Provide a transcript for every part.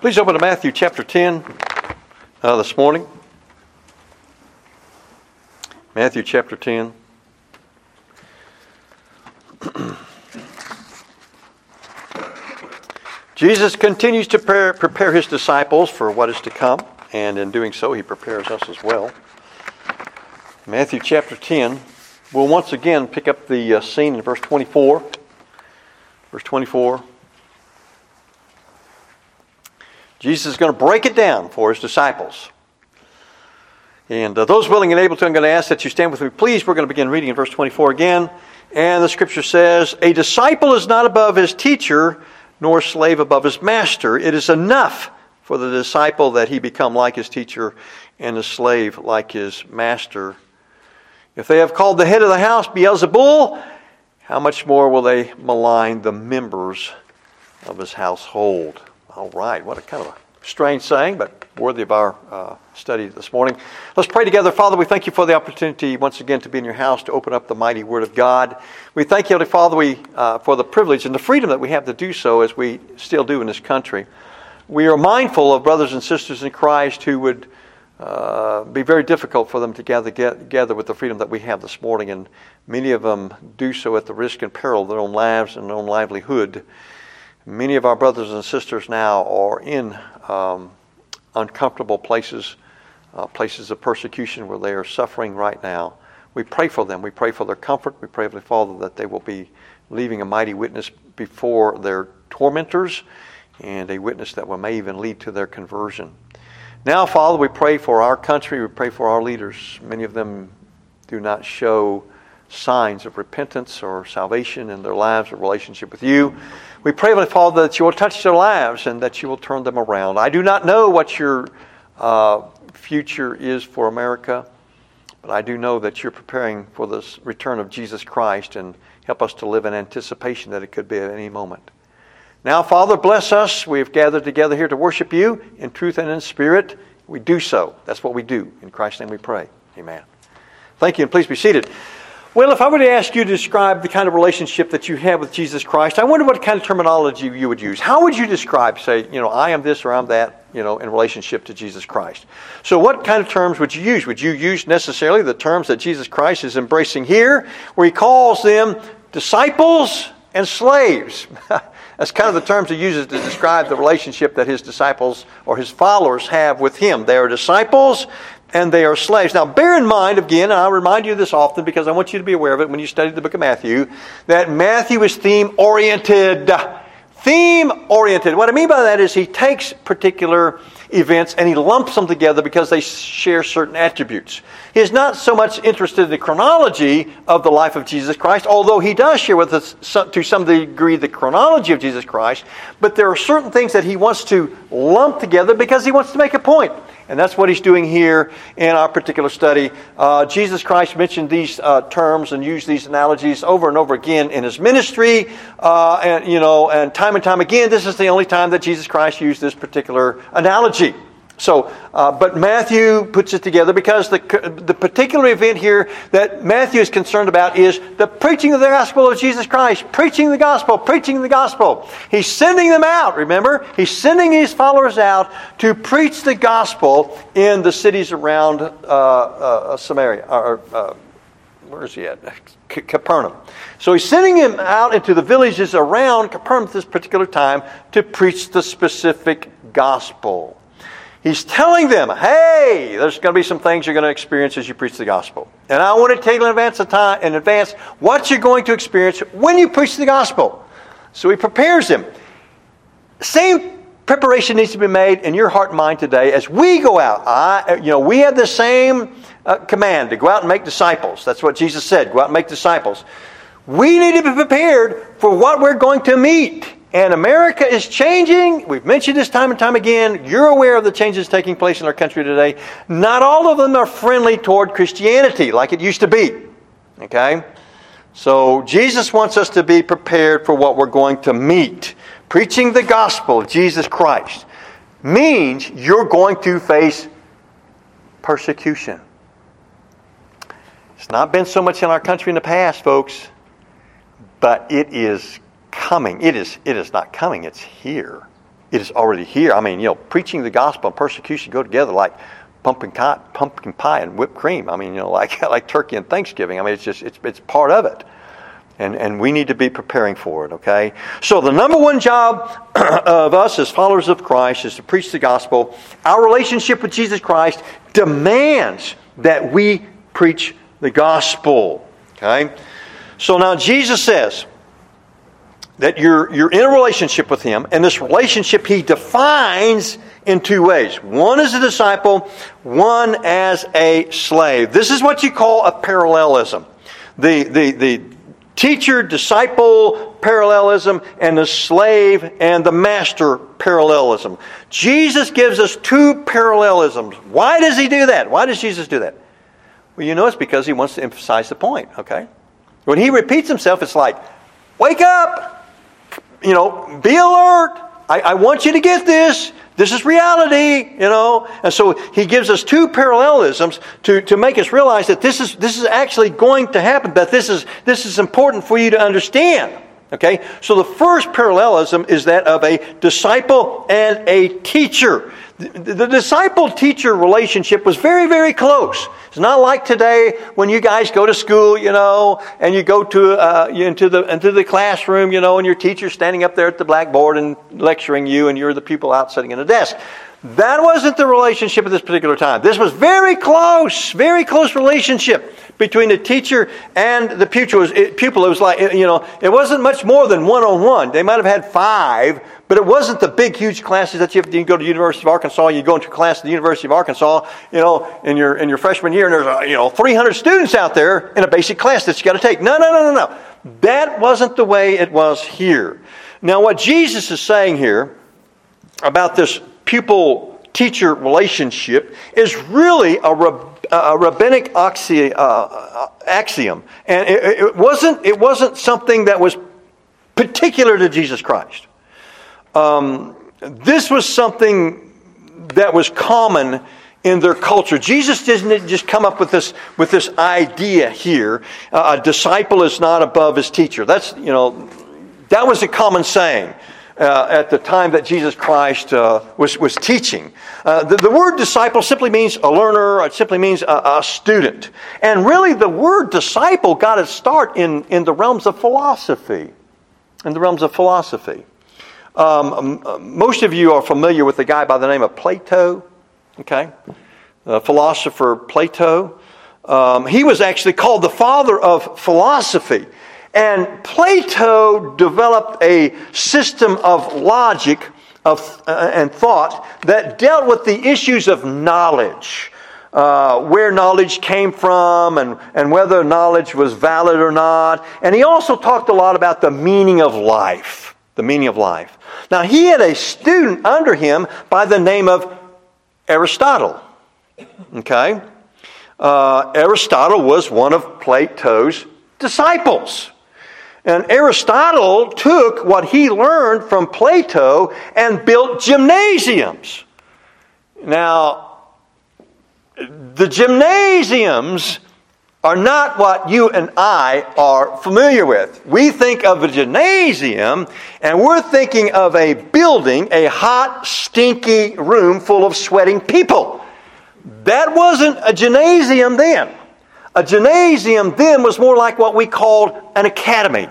Please open to Matthew chapter 10 this morning. Matthew chapter 10. Jesus continues to prepare his disciples for what is to come, and in doing so, he prepares us as well. Matthew chapter 10. We'll once again pick up the scene in verse 24. Verse 24. Jesus is going to break it down for his disciples. And those willing and able to, I'm going to ask that you stand with me, please. We're going to begin reading in verse 24 again. And the scripture says, "A disciple is not above his teacher, nor a slave above his master. It is enough for the disciple that he become like his teacher, and the slave like his master. If they have called the head of the house Beelzebul, how much more will they malign the members of his household?" All right, what a kind of a strange saying, but worthy of our study this morning. Let's pray together. Father, we thank you for the opportunity once again to be in your house, to open up the mighty Word of God. We thank you, Father, for the privilege and the freedom that we have to do so, as we still do in this country. We are mindful of brothers and sisters in Christ who would be very difficult for them to gather together with the freedom that we have this morning, and many of them do so at the risk and peril of their own lives and their own livelihood. Many of our brothers and sisters now are in uncomfortable places, places of persecution where they are suffering right now. We pray for them. We pray for their comfort. We pray, Father, that they will be leaving a mighty witness before their tormentors, and a witness that may even lead to their conversion. Now, Father, we pray for our country. We pray for our leaders. Many of them do not show signs of repentance or salvation in their lives or relationship with you. We pray, Father, that you will touch their lives and that you will turn them around. I do not know what your future is for America, but I do know that you're preparing for this return of Jesus Christ, and help us to live in anticipation that it could be at any moment. Now, Father, bless us. We have gathered together here to worship you in truth and in spirit. We do so. That's what we do. In Christ's name we pray. Amen. Thank you, and please be seated. Well, if I were to ask you to describe the kind of relationship that you have with Jesus Christ, I wonder what kind of terminology you would use. How would you describe, say, I am this or I'm that, in relationship to Jesus Christ? So what kind of terms would you use? Would you use necessarily the terms that Jesus Christ is embracing here, where he calls them disciples and slaves? That's kind of the terms he uses to describe the relationship that his disciples or his followers have with him. They are disciples and they are slaves. Now, bear in mind, again, and I'll remind you of this often because I want you to be aware of it when you study the book of Matthew, that Matthew is theme-oriented. Theme-oriented. What I mean by that is he takes particular events and he lumps them together because they share certain attributes. He is not so much interested in the chronology of the life of Jesus Christ, although he does share with us to some degree the chronology of Jesus Christ, but there are certain things that he wants to lump together because he wants to make a point. And that's what he's doing here in our particular study. Jesus Christ mentioned these terms and used these analogies over and over again in his ministry. And time again, this is the only time that Jesus Christ used this particular analogy. So, but Matthew puts it together because the particular event here that Matthew is concerned about is the preaching of the gospel of Jesus Christ. Preaching the gospel, preaching the gospel. He's sending them out, remember? He's sending his followers out to preach the gospel in the cities around Samaria. Where is he at? Capernaum. So he's sending them out into the villages around Capernaum at this particular time to preach the specific gospel. He's telling them, hey, there's going to be some things you're going to experience as you preach the gospel. And I want to tell you in advance what you're going to experience when you preach the gospel. So he prepares them. Same preparation needs to be made in your heart and mind today as we go out. We have the same command to go out and make disciples. That's what Jesus said, go out and make disciples. We need to be prepared for what we're going to meet. And America is changing. We've mentioned this time and time again. You're aware of the changes taking place in our country today. Not all of them are friendly toward Christianity like it used to be. Okay? So Jesus wants us to be prepared for what we're going to meet. Preaching the gospel of Jesus Christ means you're going to face persecution. It's not been so much in our country in the past, folks, but it is coming. It is not coming, it's here. It is already here. I mean, preaching the gospel and persecution go together like pumpkin pie and whipped cream. I mean, like turkey and Thanksgiving. I mean, it's part of it. And we need to be preparing for it, okay? So the number one job of us as followers of Christ is to preach the gospel. Our relationship with Jesus Christ demands that we preach the gospel, okay? So now Jesus says that you're in a relationship with Him, and this relationship He defines in two ways. One as a disciple, one as a slave. This is what you call a parallelism. The teacher-disciple parallelism and the slave and the master parallelism. Jesus gives us two parallelisms. Why does He do that? Why does Jesus do that? Well, it's because He wants to emphasize the point, okay? When He repeats Himself, it's like, wake up! Be alert! I want you to get this. This is reality, And so He gives us two parallelisms to make us realize that this is actually going to happen, that this is important for you to understand. Okay? So the first parallelism is that of a disciple and a teacher. The disciple-teacher relationship was very, very close. It's not like today when you guys go to school, and you go to into the classroom, and your teacher's standing up there at the blackboard and lecturing you, and you're the pupil out sitting in a desk. That wasn't the relationship at this particular time. This was very close relationship between the teacher and the pupil. It was like, it wasn't much more than one-on-one. They might have had 5, but it wasn't the big, huge classes that you go to the University of Arkansas. You go into a class at the University of Arkansas, in your freshman year, and there's 300 students out there in a basic class that you got to take. No. That wasn't the way it was here. Now, what Jesus is saying here about this pupil-teacher relationship is really a rabbinic axiom, and it wasn't something that was particular to Jesus Christ. This was something that was common in their culture. Jesus didn't just come up with this idea here. A disciple is not above his teacher. That was a common saying at the time that Jesus Christ was teaching. The word disciple simply means a learner. It simply means a student. And really, the word disciple got its start in the realms of philosophy. Most of you are familiar with a guy by the name of Plato. Okay, the philosopher Plato. He was actually called the father of philosophy. And Plato developed a system of logic and thought that dealt with the issues of knowledge, where knowledge came from and whether knowledge was valid or not. And he also talked a lot about the meaning of life. Now, he had a student under him by the name of Aristotle. Okay? Aristotle was one of Plato's disciples. And Aristotle took what he learned from Plato and built gymnasiums. Now, the gymnasiums are not what you and I are familiar with. We think of a gymnasium, and we're thinking of a building, a hot, stinky room full of sweating people. That wasn't a gymnasium then. A gymnasium then was more like what we called an academy.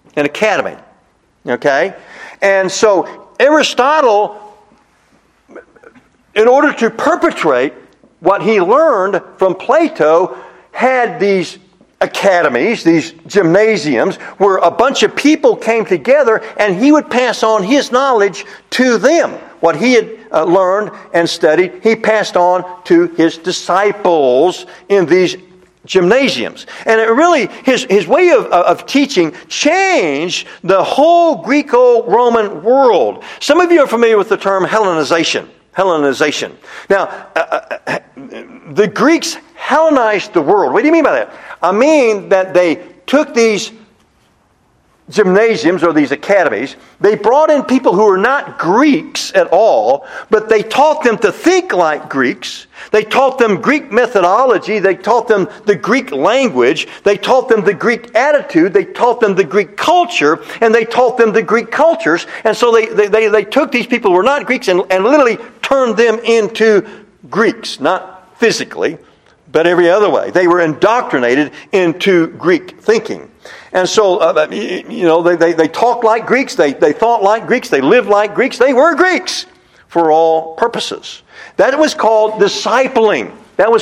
Okay? And so Aristotle, in order to perpetrate what he learned from Plato, had these academies, these gymnasiums, where a bunch of people came together and he would pass on his knowledge to them. What he had learned and studied, he passed on to his disciples in these gymnasiums. And it really, his way of teaching changed the whole Greco-Roman world. Some of you are familiar with the term Hellenization. Now, the Greeks Hellenized the world. What do you mean by that? I mean that they took these gymnasiums or these academies, they brought in people who were not Greeks at all, but they taught them to think like Greeks. They taught them Greek methodology. They taught them the Greek language. They taught them the Greek attitude. They taught them the Greek culture, and they taught them the Greek cultures. And so they took these people who were not Greeks and literally turned them into Greeks, not physically, but every other way. They were indoctrinated into Greek thinking. And so, they talked like Greeks, they thought like Greeks, they lived like Greeks, they were Greeks for all purposes. That was called discipling.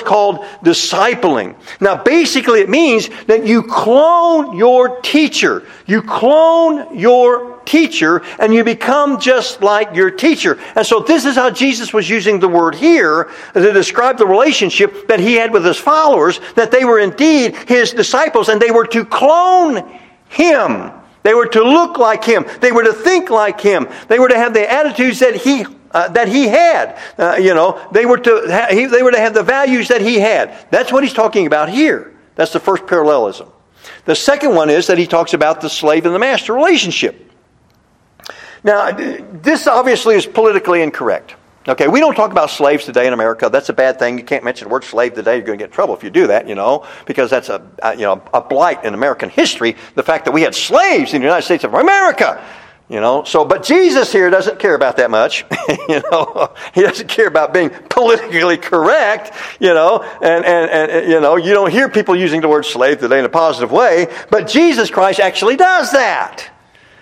Now, basically it means that you clone your teacher. You clone your teacher and you become just like your teacher. And so this is how Jesus was using the word here to describe the relationship that he had with his followers, that they were indeed his disciples and they were to clone him. They were to look like him. They were to think like him. They were to have the attitudes that he had. They were to have the values that he had. That's what he's talking about here. That's the first parallelism. The second one is that he talks about the slave and the master relationship. Now, this obviously is politically incorrect. Okay, we don't talk about slaves today in America. That's a bad thing. You can't mention the word slave today. You're going to get in trouble if you do that, because that's a blight in American history. The fact that we had slaves in the United States of America. But Jesus here doesn't care about that much. He doesn't care about being politically correct. And you don't hear people using the word slave today in a positive way. But Jesus Christ actually does that.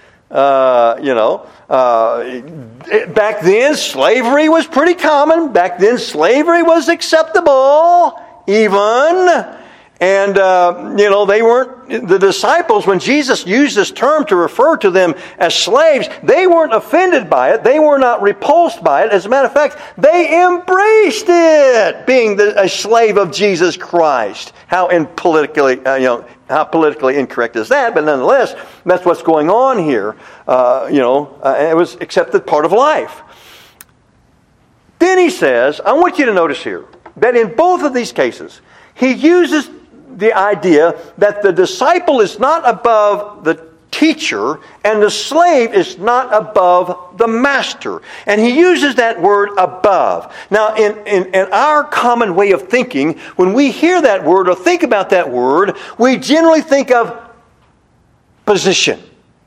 Back then, slavery was pretty common. Back then, slavery was acceptable, even. And, they weren't, the disciples, when Jesus used this term to refer to them as slaves, they weren't offended by it. They were not repulsed by it. As a matter of fact, they embraced it, being a slave of Jesus Christ. How politically incorrect is that? But nonetheless, that's what's going on here. It was accepted part of life. Then he says, I want you to notice here, that in both of these cases, he uses the idea that the disciple is not above the teacher and the slave is not above the master. And he uses that word above. Now, in our common way of thinking, when we hear that word or think about that word, we generally think of position.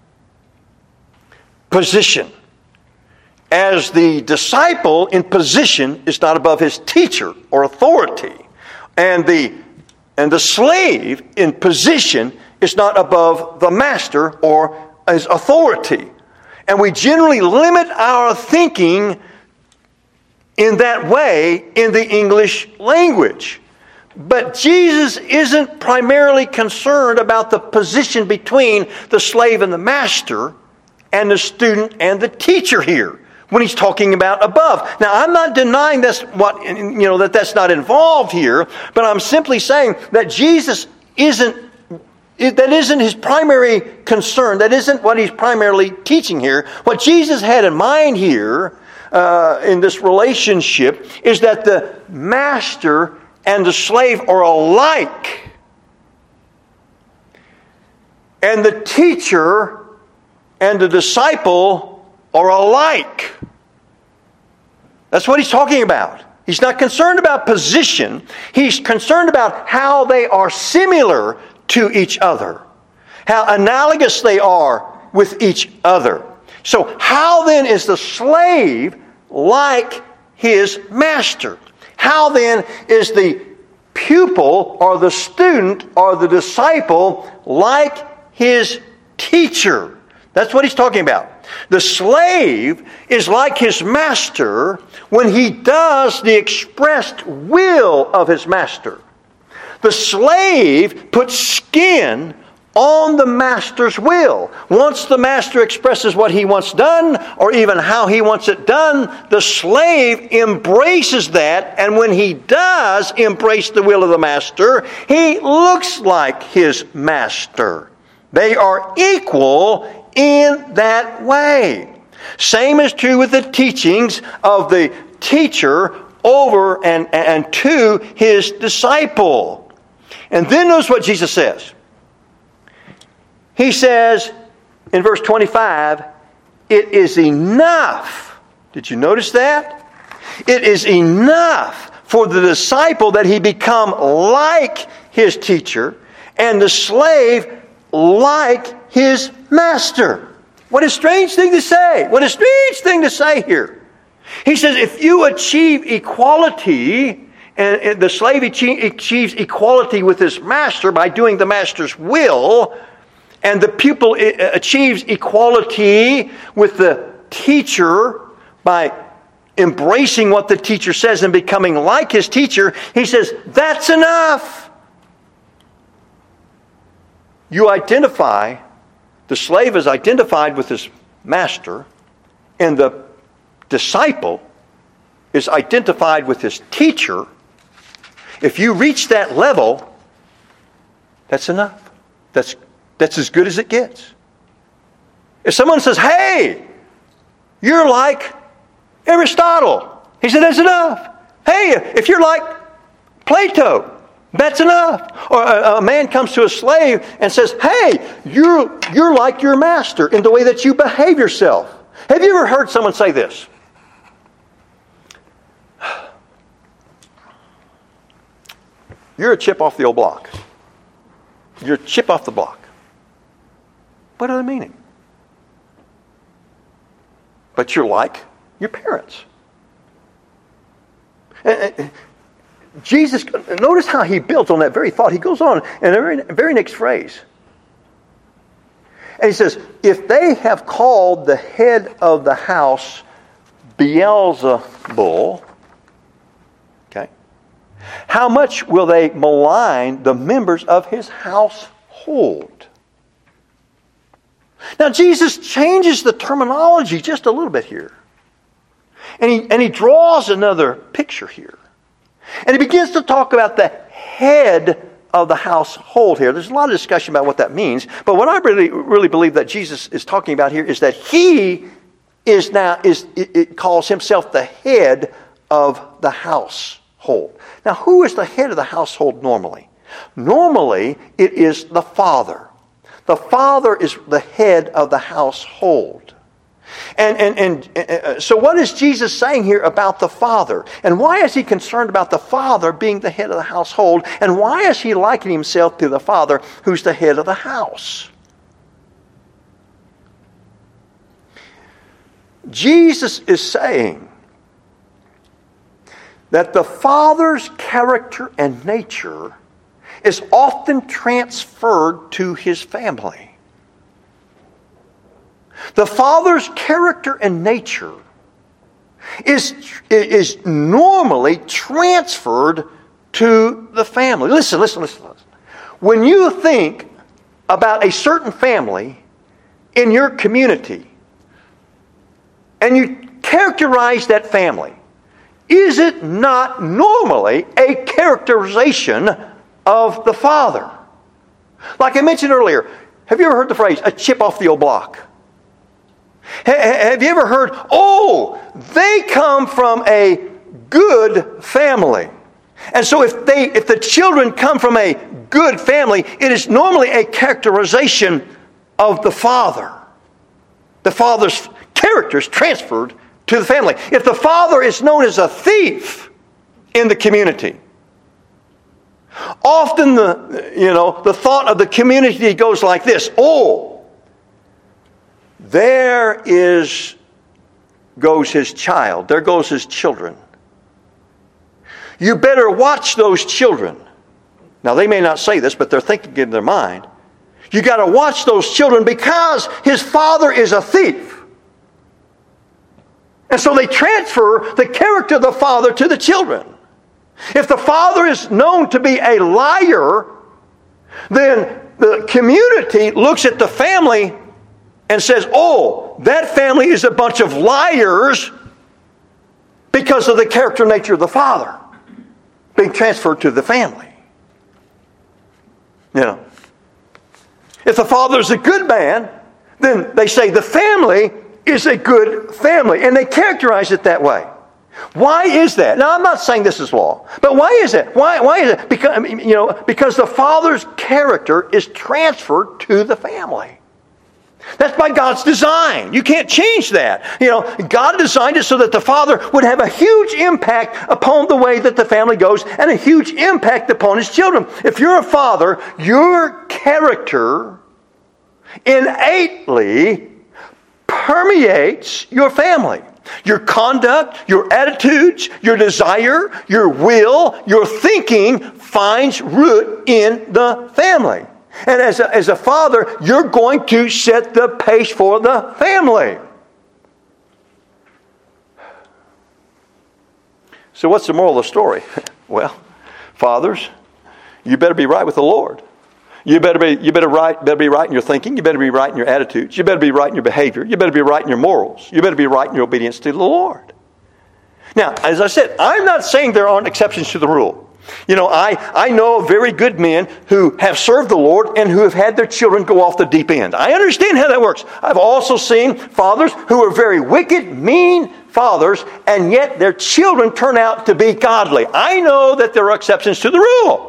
Position. As the disciple in position is not above his teacher or authority. And the slave in position is not above the master or his authority. And we generally limit our thinking in that way in the English language. But Jesus isn't primarily concerned about the position between the slave and the master and the student and the teacher here, when he's talking about above. Now, I'm not denying that's that's not involved here, but I'm simply saying that Jesus that isn't his primary concern. That isn't what he's primarily teaching here. What Jesus had in mind here in this relationship is that the master and the slave are alike. And the teacher and the disciple are alike. That's what he's talking about. He's not concerned about position. He's concerned about how they are similar to each other. How analogous they are with each other. So how then is the slave like his master? How then is the pupil or the student or the disciple like his teacher? That's what he's talking about. The slave is like his master when he does the expressed will of his master. The slave puts skin on the master's will. Once the master expresses what he wants done, or even how he wants it done, the slave embraces that, and when he does embrace the will of the master, he looks like his master. They are equal in that way. Same is true with the teachings of the teacher over and to his disciple. And then notice what Jesus says. He says, in verse 25, it is enough. Did you notice that? It is enough for the disciple that he become like his teacher and the slave like his master. What a strange thing to say. What a strange thing to say here. He says if you achieve equality, and the slave achieves equality with his master by doing the master's will, and the pupil achieves equality with the teacher by embracing what the teacher says and becoming like his teacher, he says, that's enough. You identify, the slave is identified with his master, and the disciple is identified with his teacher. If you reach that level, that's enough. That's as good as it gets. If someone says, hey, you're like Aristotle, he said, that's enough. Hey, if you're like Plato, that's enough. Or a man comes to a slave and says, hey, you're like your master in the way that you behave yourself. Have you ever heard someone say this? You're a chip off the old block. You're a chip off the block. What are they meaning? But you're like your parents. Jesus, notice how he builds on that very thought. He goes on in the very next phrase. And he says, if they have called the head of the house Beelzebul, okay, how much will they malign the members of his household? Now, Jesus changes the terminology just a little bit here. And he draws another picture here. And he begins to talk about the head of the household here. There's a lot of discussion about what that means. But what I really believe that Jesus is talking about here is that he it calls himself the head of the household. Now, who is the head of the household normally? Normally, it is the father. The father is the head of the household. And so what is Jesus saying here about the father? And why is he concerned about the father being the head of the household? And why is he likening himself to the father who's the head of the house? Jesus is saying that the father's character and nature is often transferred to his family. The father's character and nature is normally transferred to the family. Listen. When you think about a certain family in your community and you characterize that family, is it not normally a characterization of the father? Like I mentioned earlier, have you ever heard the phrase, a chip off the old block? Have you ever heard, they come from a good family. And so if the children come from a good family, it is normally a characterization of the father. The father's character is transferred to the family. If the father is known as a thief in the community, often the thought of the community goes like this: there goes his child. There goes his children. You better watch those children. Now, they may not say this, but they're thinking in their mind. You got to watch those children because his father is a thief. And so they transfer the character of the father to the children. If the father is known to be a liar, then the community looks at the family and says, that family is a bunch of liars because of the character and nature of the father being transferred to the family. If the father is a good man, then they say the family is a good family, and they characterize it that way. Why is that? Now, I'm not saying this is law, but why is it? Why is it? Because the father's character is transferred to the family. That's by God's design. You can't change that. God designed it so that the father would have a huge impact upon the way that the family goes and a huge impact upon his children. If you're a father, your character innately permeates your family. Your conduct, your attitudes, your desire, your will, your thinking finds root in the family. And as a father, you're going to set the pace for the family. So what's the moral of the story? Well, fathers, you better be right with the Lord. You better be right in your thinking. You better be right in your attitudes. You better be right in your behavior. You better be right in your morals. You better be right in your obedience to the Lord. Now, as I said, I'm not saying there aren't exceptions to the rule. I know very good men who have served the Lord and who have had their children go off the deep end. I understand how that works. I've also seen fathers who are very wicked, mean fathers, and yet their children turn out to be godly. I know that there are exceptions to the rule.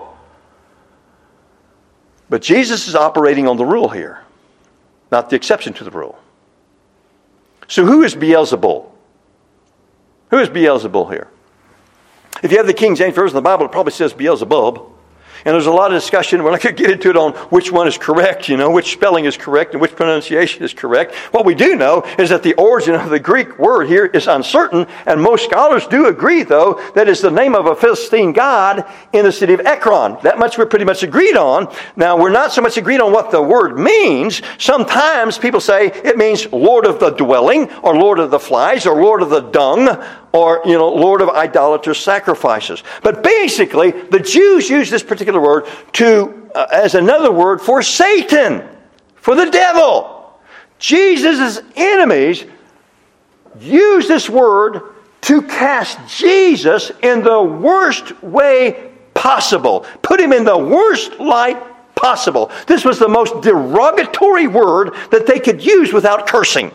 But Jesus is operating on the rule here, not the exception to the rule. So who is Beelzebul? Who is Beelzebul here? If you have the King James Version of the Bible, it probably says Beelzebub. And there's a lot of discussion. We're not going to get into it on which one is correct, which spelling is correct and which pronunciation is correct. What we do know is that the origin of the Greek word here is uncertain, and most scholars do agree, though, that it's the name of a Philistine god in the city of Ekron. That much we're pretty much agreed on. Now, we're not so much agreed on what the word means. Sometimes people say it means Lord of the dwelling, or Lord of the flies, or Lord of the dung, or, Lord of idolatrous sacrifices. But basically, the Jews use this particular word as another word for Satan, for the devil. Jesus' enemies use this word to cast Jesus in the worst way possible. Put him in the worst light possible. This was the most derogatory word that they could use without cursing.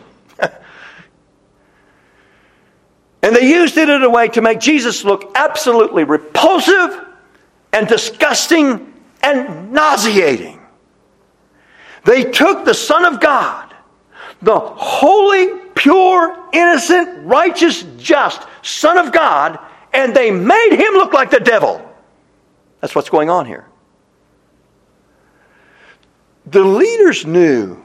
And they used it in a way to make Jesus look absolutely repulsive and disgusting and nauseating. They took the Son of God, the holy, pure, innocent, righteous, just Son of God, and they made him look like the devil. That's what's going on here. The leaders knew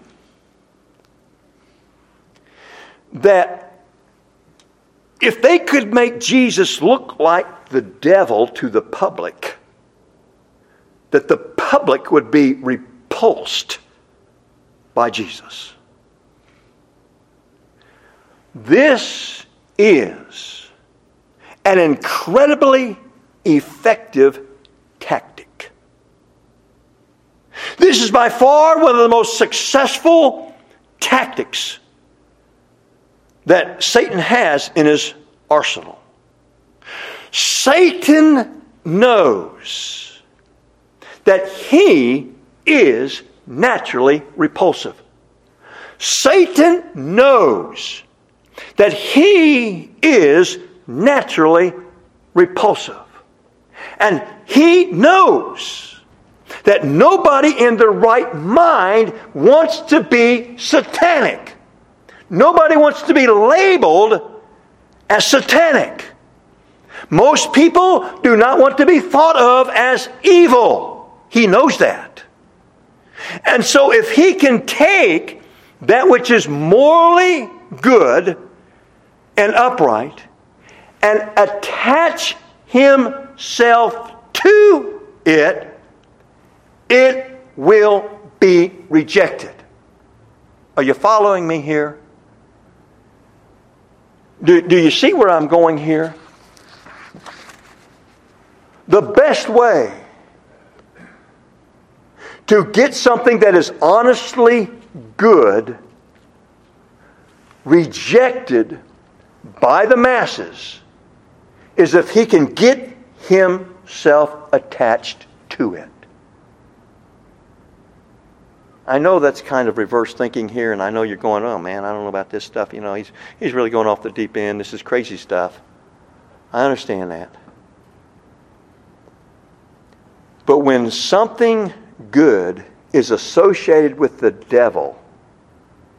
that if they could make Jesus look like the devil to the public, that the public would be repulsed by Jesus. This is an incredibly effective tactic. This is by far one of the most successful tactics that Satan has in his arsenal. Satan knows that he is naturally repulsive. Satan knows that he is naturally repulsive. And he knows that nobody in their right mind wants to be satanic. Nobody wants to be labeled as satanic. Most people do not want to be thought of as evil. He knows that. And so if he can take that which is morally good and upright and attach himself to it, it will be rejected. Are you following me here? Do you see where I'm going here? The best way to get something that is honestly good rejected by the masses is if he can get himself attached to it. I know that's kind of reverse thinking here, and I know you're going, oh man, I don't know about this stuff. He's really going off the deep end. This is crazy stuff. I understand that. But when something good is associated with the devil,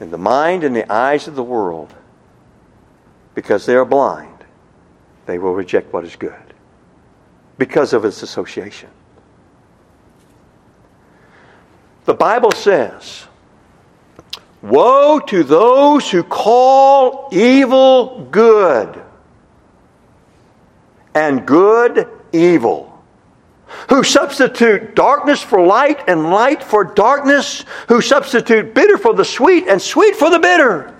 in the mind and the eyes of the world, because they are blind, they will reject what is good because of its association. The Bible says, woe to those who call evil good and good evil, who substitute darkness for light and light for darkness, who substitute bitter for the sweet and sweet for the bitter.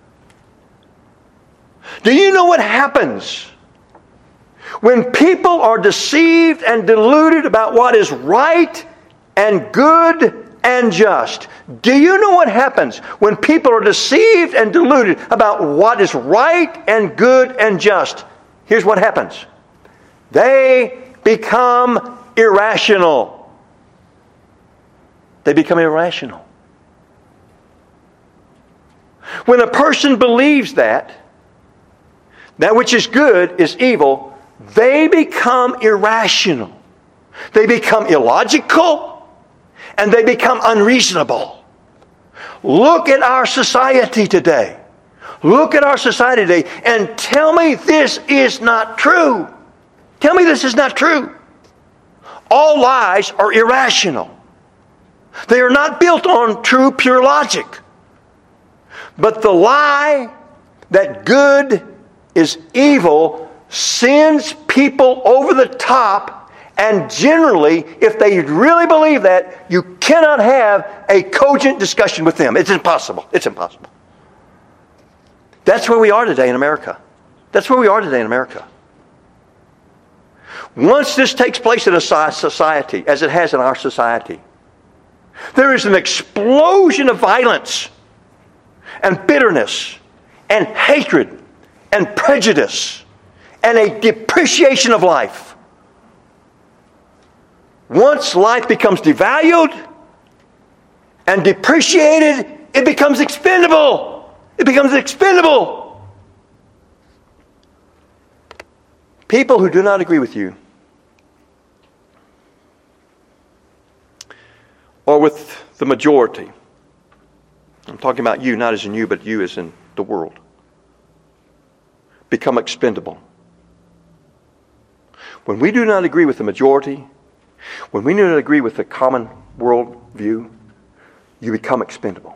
Do you know what happens when people are deceived and deluded about what is right and good and just? Do you know what happens when people are deceived and deluded about what is right and good and just? Here's what happens. They become irrational. They become irrational. When a person believes that which is good is evil, they become irrational. They become illogical, and they become unreasonable. Look at our society today. Look at our society today and tell me this is not true. Tell me this is not true. All lies are irrational. They are not built on true, pure logic. But the lie that good is evil sends people over the top, and generally, if they really believe that, you cannot have a cogent discussion with them. It's impossible. It's impossible. That's where we are today in America. That's where we are today in America. Once this takes place in a society, as it has in our society, there is an explosion of violence and bitterness and hatred and prejudice and a depreciation of life. Once life becomes devalued and depreciated, it becomes expendable. It becomes expendable. People who do not agree with you, or with the majority, I'm talking about you, not as in you, but you as in the world, become expendable. When we do not agree with the majority, when we do not agree with the common world view, you become expendable.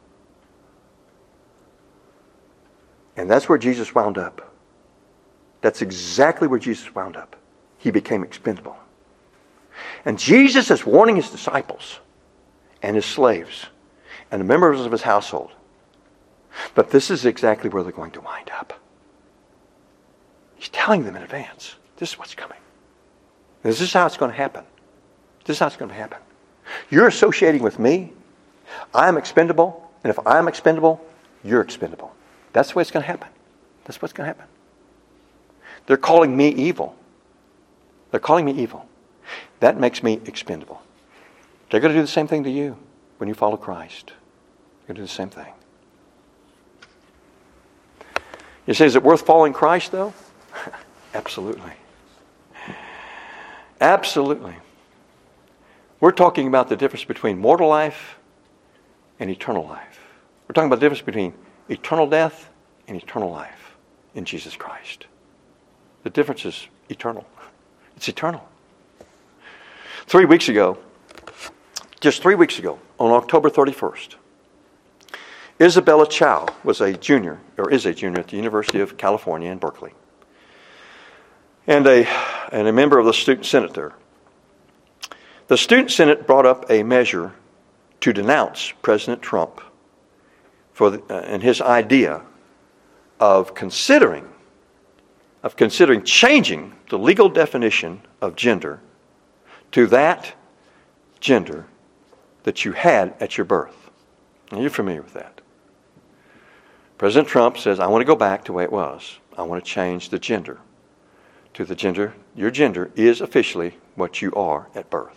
And that's where Jesus wound up. That's exactly where Jesus wound up. He became expendable. And Jesus is warning his disciples and his slaves and the members of his household. But this is exactly where they're going to wind up. He's telling them in advance, this is what's coming. This is how it's going to happen. This is how it's going to happen. You're associating with me. I'm expendable. And if I'm expendable, you're expendable. That's the way it's going to happen. That's what's going to happen. They're calling me evil. They're calling me evil. That makes me expendable. They're going to do the same thing to you when you follow Christ. They're going to do the same thing. You say, is it worth following Christ, though? Absolutely. Absolutely. We're talking about the difference between mortal life and eternal life. We're talking about the difference between eternal death and eternal life in Jesus Christ. The difference is eternal. It's eternal. 3 weeks ago, just 3 weeks ago, on October 31st, Isabella Chow was a junior, or is a junior at the University of California in Berkeley, and a member of the Student Senate there. The Student Senate brought up a measure to denounce President Trump and his idea of considering changing the legal definition of gender to that gender that you had at your birth. And you're familiar with that. President Trump says, I want to go back to the way it was. I want to change the gender to the gender. Your gender is officially what you are at birth.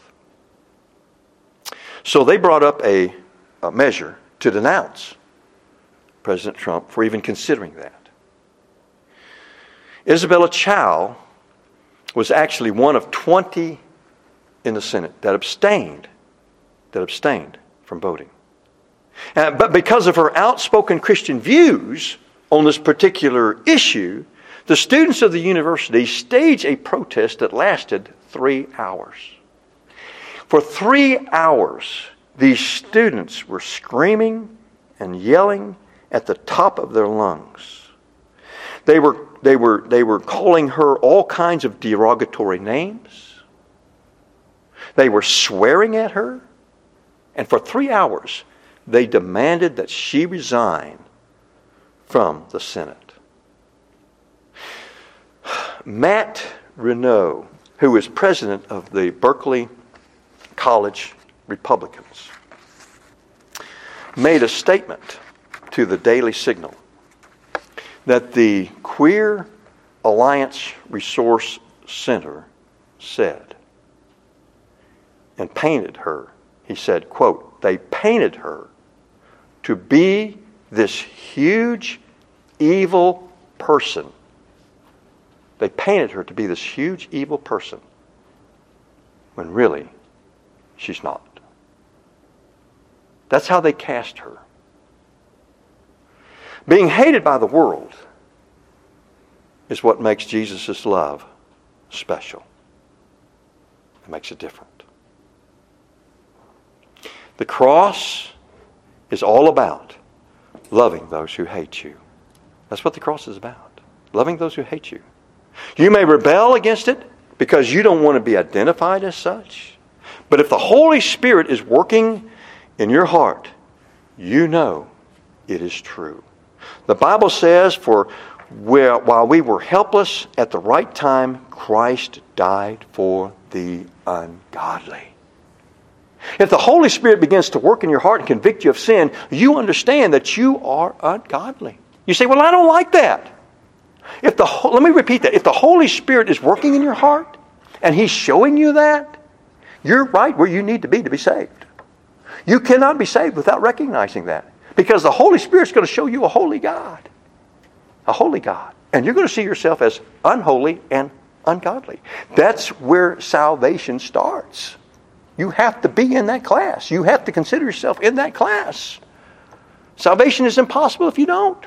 So they brought up a measure to denounce President Trump for even considering that. Isabella Chow was actually one of 20 in the Senate that abstained from voting. But because of her outspoken Christian views on this particular issue, the students of the university staged a protest that lasted 3 hours. For 3 hours, these students were screaming and yelling at the top of their lungs. They were calling her all kinds of derogatory names. They were swearing at her. And for 3 hours, they demanded that she resign from the Senate. Matt Renaud, who is president of the Berkeley College Republicans, made a statement to the Daily Signal that the Queer Alliance Resource Center said and painted her. He said, quote, they painted her to be this huge, evil person. They painted her to be this huge, evil person when really she's not. That's how they cast her. Being hated by the world is what makes Jesus' love special. It makes it different. The cross is all about loving those who hate you. That's what the cross is about. Loving those who hate you. You may rebel against it because you don't want to be identified as such. But if the Holy Spirit is working in your heart, you know it is true. The Bible says, for while we were helpless at the right time, Christ died for the ungodly. If the Holy Spirit begins to work in your heart and convict you of sin, you understand that you are ungodly. You say, well, I don't like that. Let me repeat that. If the Holy Spirit is working in your heart and He's showing you that, you're right where you need to be saved. You cannot be saved without recognizing that. Because the Holy Spirit's going to show you a holy God. A holy God. And you're going to see yourself as unholy and ungodly. That's where salvation starts. You have to be in that class. You have to consider yourself in that class. Salvation is impossible if you don't.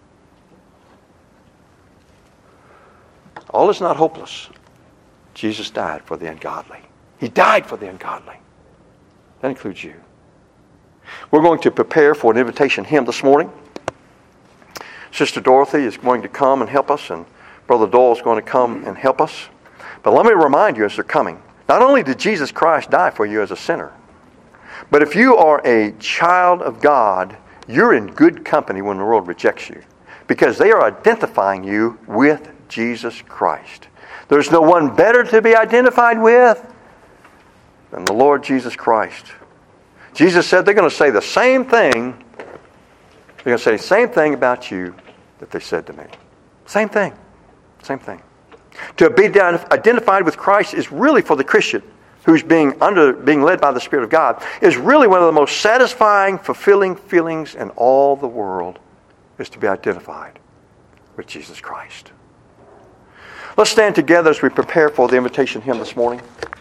All is not hopeless. Jesus died for the ungodly. He died for the ungodly. That includes you. We're going to prepare for an invitation hymn this morning. Sister Dorothy is going to come and help us, and Brother Doyle is going to come and help us. But let me remind you as they're coming, not only did Jesus Christ die for you as a sinner, but if you are a child of God, you're in good company when the world rejects you, because they are identifying you with Jesus Christ. There's no one better to be identified with than the Lord Jesus Christ. Jesus said they're going to say the same thing. They're going to say the same thing about you that they said to me. Same thing. Same thing. To be identified with Christ is really, for the Christian who's being led by the Spirit of God, is really one of the most satisfying, fulfilling feelings in all the world, is to be identified with Jesus Christ. Let's stand together as we prepare for the invitation hymn this morning.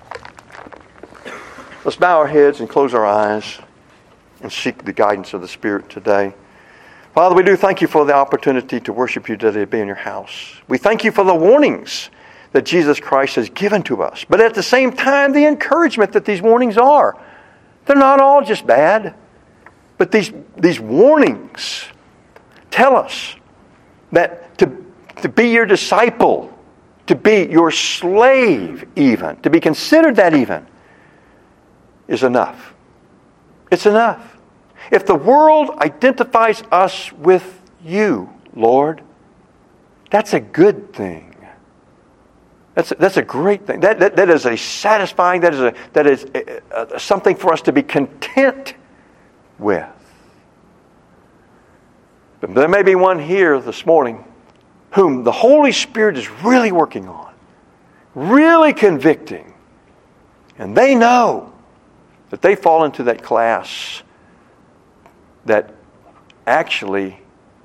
Let's bow our heads and close our eyes and seek the guidance of the Spirit today. Father, we do thank you for the opportunity to worship you today, to be in your house. We thank you for the warnings that Jesus Christ has given to us. But at the same time, the encouragement that these warnings are. They're not all just bad. But these warnings tell us that to be your disciple, to be your slave even, to be considered that even, is enough. It's enough. If the world identifies us with you, Lord, that's a good thing. That's a great thing. That is a satisfying, that is something for us to be content with. But there may be one here this morning whom the Holy Spirit is really working on, really convicting, and they know that they fall into that class that actually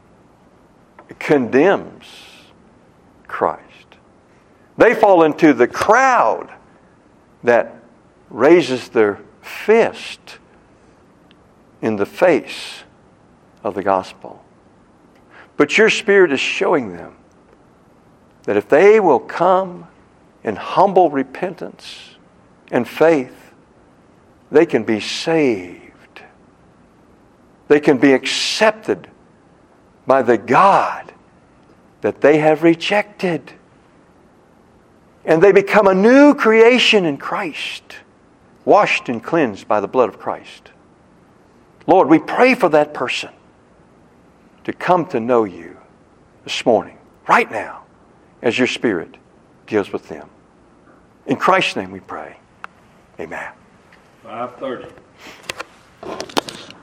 condemns Christ. They fall into the crowd that raises their fist in the face of the gospel. But your Spirit is showing them that if they will come in humble repentance and faith, they can be saved. They can be accepted by the God that they have rejected. And they become a new creation in Christ, washed and cleansed by the blood of Christ. Lord, we pray for that person to come to know you this morning, right now, as your Spirit deals with them. In Christ's name we pray. Amen. 5:30.